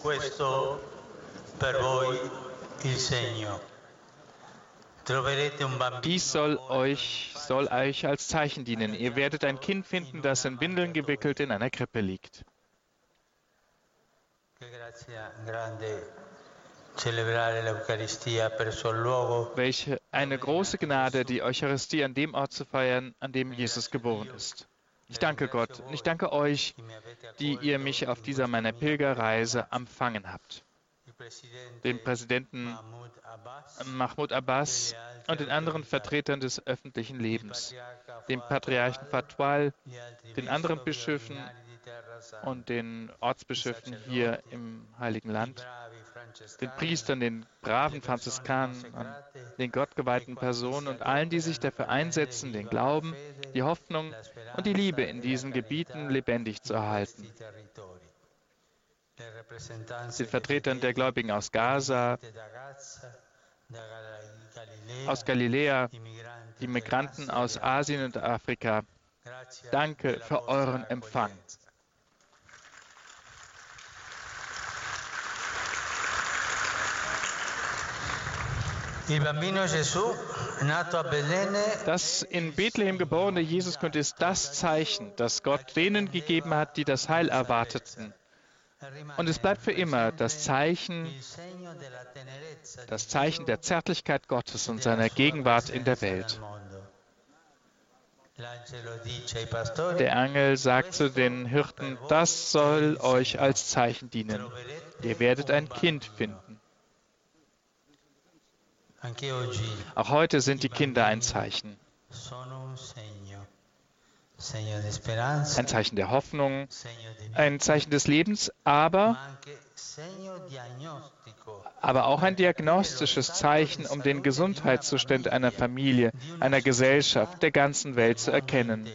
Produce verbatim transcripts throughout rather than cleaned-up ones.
questo per voi il segno. Troverete un bambino. Dies soll euch, soll euch als Zeichen dienen. Ihr werdet ein Kind finden, das in Windeln gewickelt in einer Krippe liegt. Welche eine große Gnade, die Eucharistie an dem Ort zu feiern, an dem Jesus geboren ist. Ich danke Gott und ich danke euch, die ihr mich auf dieser meiner Pilgerreise empfangen habt. Dem Präsidenten Mahmoud Abbas und den anderen Vertretern des öffentlichen Lebens, dem Patriarchen Fatwal, den anderen Bischöfen und den Ortsbischöfen hier im Heiligen Land, den Priestern, den braven Franziskanern, den gottgeweihten Personen und allen, die sich dafür einsetzen, den Glauben, die Hoffnung und die Liebe in diesen Gebieten lebendig zu erhalten. Den Vertretern der Gläubigen aus Gaza, aus Galiläa, die Migranten aus Asien und Afrika. Danke für euren Empfang. Das in Bethlehem geborene Jesuskind ist das Zeichen, das Gott denen gegeben hat, die das Heil erwarteten. Und es bleibt für immer das Zeichen, das Zeichen der Zärtlichkeit Gottes und seiner Gegenwart in der Welt. Der Engel sagt zu den Hirten, das soll euch als Zeichen dienen. Ihr werdet ein Kind finden. Auch heute sind die Kinder ein Zeichen. Ein Zeichen der Hoffnung, ein Zeichen des Lebens, aber, aber auch ein diagnostisches Zeichen, um den Gesundheitszustand einer Familie, einer Gesellschaft, der ganzen Welt zu erkennen.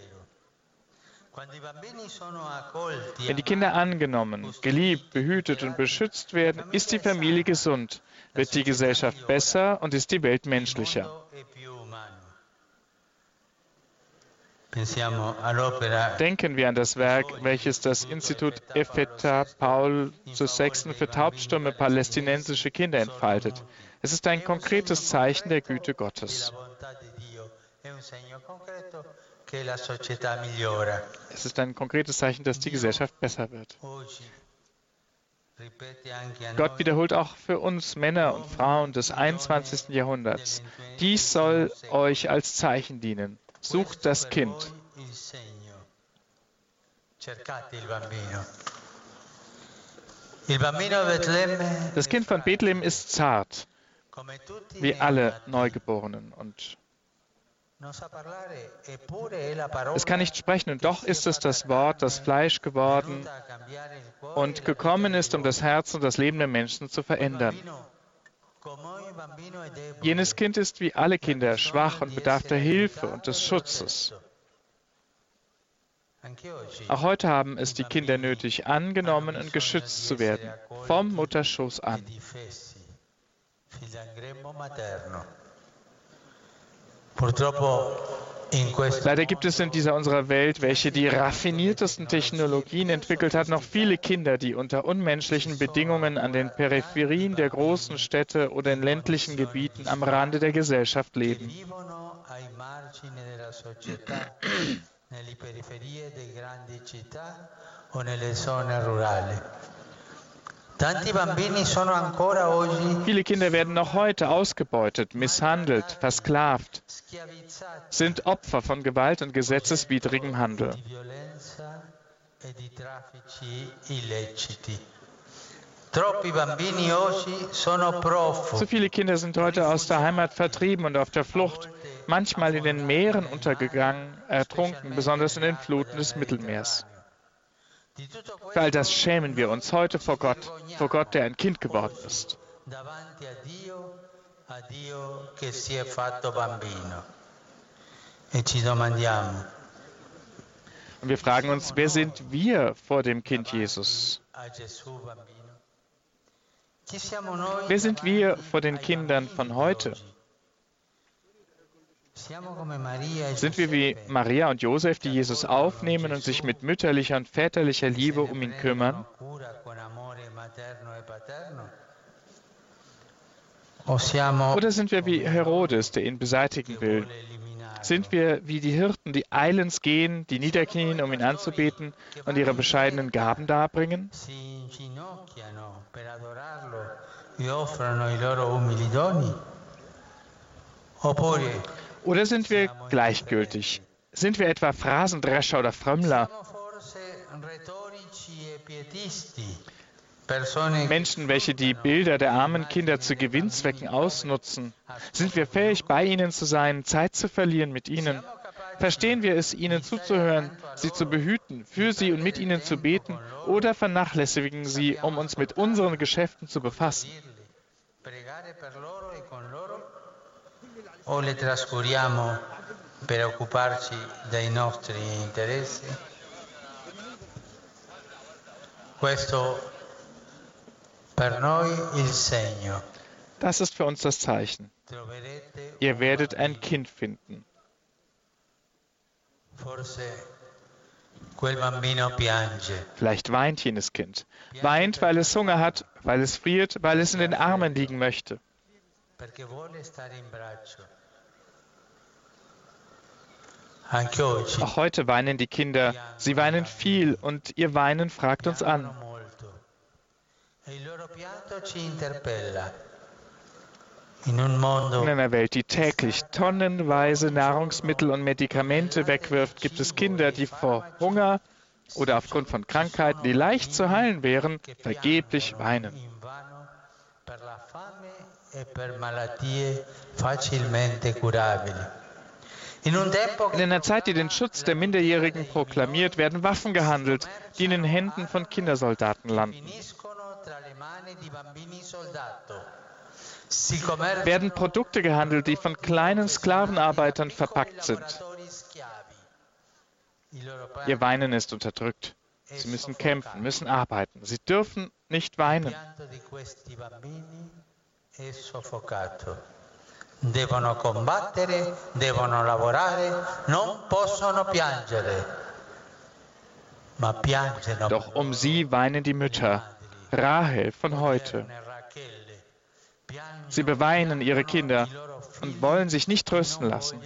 Wenn die Kinder angenommen, geliebt, behütet und beschützt werden, ist die Familie gesund, wird die Gesellschaft besser und ist die Welt menschlicher. Denken wir an das Werk, welches das Institut Ephetha Paul der Sechste für taubstumme palästinensische Kinder entfaltet. Es ist ein konkretes Zeichen der Güte Gottes. Es ist ein konkretes Zeichen, dass die Gesellschaft besser wird. Gott wiederholt auch für uns Männer und Frauen des einundzwanzigsten Jahrhunderts. Dies soll euch als Zeichen dienen. Sucht das Kind. Das Kind von Bethlehem ist zart, wie alle Neugeborenen. Und es kann nicht sprechen, und doch ist es das Wort, das Fleisch geworden und gekommen ist, um das Herz und das Leben der Menschen zu verändern. Jenes Kind ist wie alle Kinder schwach und bedarf der Hilfe und des Schutzes. Auch heute haben es die Kinder nötig, angenommen und geschützt zu werden, vom Mutterschoß an. Leider gibt es in dieser unserer Welt, welche die raffiniertesten Technologien entwickelt hat, noch viele Kinder, die unter unmenschlichen Bedingungen an den Peripherien der großen Städte oder in ländlichen Gebieten am Rande der Gesellschaft leben. Viele Kinder werden noch heute ausgebeutet, misshandelt, versklavt, sind Opfer von Gewalt und gesetzeswidrigem Handel. Zu viele Kinder sind heute aus der Heimat vertrieben und auf der Flucht, manchmal in den Meeren untergegangen, ertrunken, besonders in den Fluten des Mittelmeers. Für all das schämen wir uns heute vor Gott, vor Gott, der ein Kind geworden ist. Und wir fragen uns, wer sind wir vor dem Kind Jesus? Wer sind wir vor den Kindern von heute? Sind wir wie Maria und Josef, die Jesus aufnehmen und sich mit mütterlicher und väterlicher Liebe um ihn kümmern? Oder sind wir wie Herodes, der ihn beseitigen will? Sind wir wie die Hirten, die eilends gehen, die niederknien, um ihn anzubeten und ihre bescheidenen Gaben darbringen? Oder sind wir gleichgültig? Sind wir etwa Phrasendrescher oder Frömmler? Menschen, welche die Bilder der armen Kinder zu Gewinnzwecken ausnutzen? Sind wir fähig, bei ihnen zu sein, Zeit zu verlieren mit ihnen? Verstehen wir es, ihnen zuzuhören, sie zu behüten, für sie und mit ihnen zu beten, oder vernachlässigen sie, um uns mit unseren Geschäften zu befassen? O le trascuriamo per occuparci dei nostri interessi? Questo per noi il segno. Das ist für uns das Zeichen. Ihr werdet ein Kind finden. Forse quel bambino piange. Vielleicht weint jenes Kind. Weint, weil es Hunger hat, weil es friert, weil es in den Armen liegen möchte. Perché vuole stare in braccio. Anche oggi. Auch heute weinen die Kinder. Sie weinen viel und ihr Weinen fragt uns an. E il loro pianto ci interpella. In un mondo In einer Welt, die täglich tonnenweise Nahrungsmittel und Medikamente wegwirft, gibt es Kinder, die vor Hunger oder aufgrund von Krankheiten, die leicht zu heilen wären, vergeblich weinen. In einer Zeit, die den Schutz der Minderjährigen proklamiert, werden Waffen gehandelt, die in den Händen von Kindersoldaten landen. Werden Produkte gehandelt, die von kleinen Sklavenarbeitern verpackt sind. Ihr Weinen ist unterdrückt. Sie müssen kämpfen, müssen arbeiten. Sie dürfen nicht weinen. Devono combattere, devono lavorare, non possono piangere. Ma piangono. Doch um sie weinen die Mütter, Rahel von heute. Sie beweinen ihre Kinder und wollen sich nicht trösten lassen.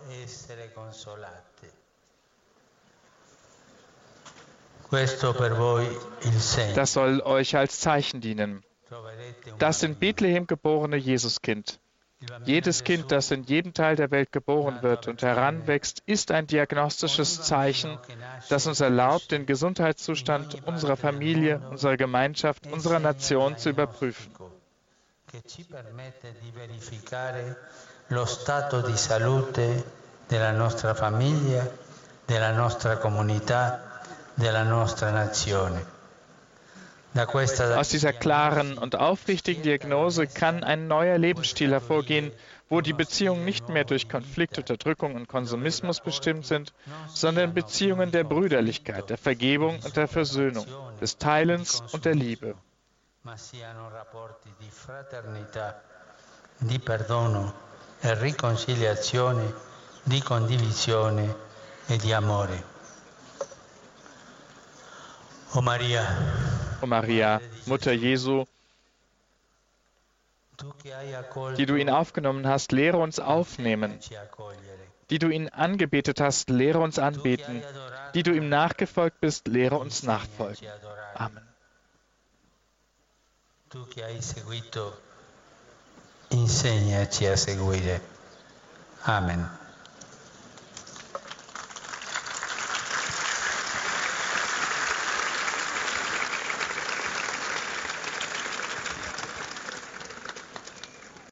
Das soll euch als Zeichen dienen. Das in Bethlehem geborene Jesuskind. Jedes Kind, das in jedem Teil der Welt geboren wird und heranwächst, ist ein diagnostisches Zeichen, das uns erlaubt, den Gesundheitszustand unserer Familie, unserer Gemeinschaft, unserer Nation zu überprüfen. Che ci permette di verificare lo stato di salute della nostra famiglia, della nostra comunità, della nostra nazione. Aus dieser klaren und aufrichtigen Diagnose kann ein neuer Lebensstil hervorgehen, wo die Beziehungen nicht mehr durch Konflikt, Unterdrückung und Konsumismus bestimmt sind, sondern Beziehungen der Brüderlichkeit, der Vergebung und der Versöhnung, des Teilens und der Liebe. Ma siano rapporti di fraternità, di perdono e riconciliazione, di condivisione e di amore. O Maria, O Maria, Mutter Jesu, die du ihn aufgenommen hast, lehre uns aufnehmen. Die du ihn angebetet hast, lehre uns anbeten. Die du ihm nachgefolgt bist, lehre uns nachfolgen. Amen. Tu che hai seguito, insegnaci a seguire. Amen.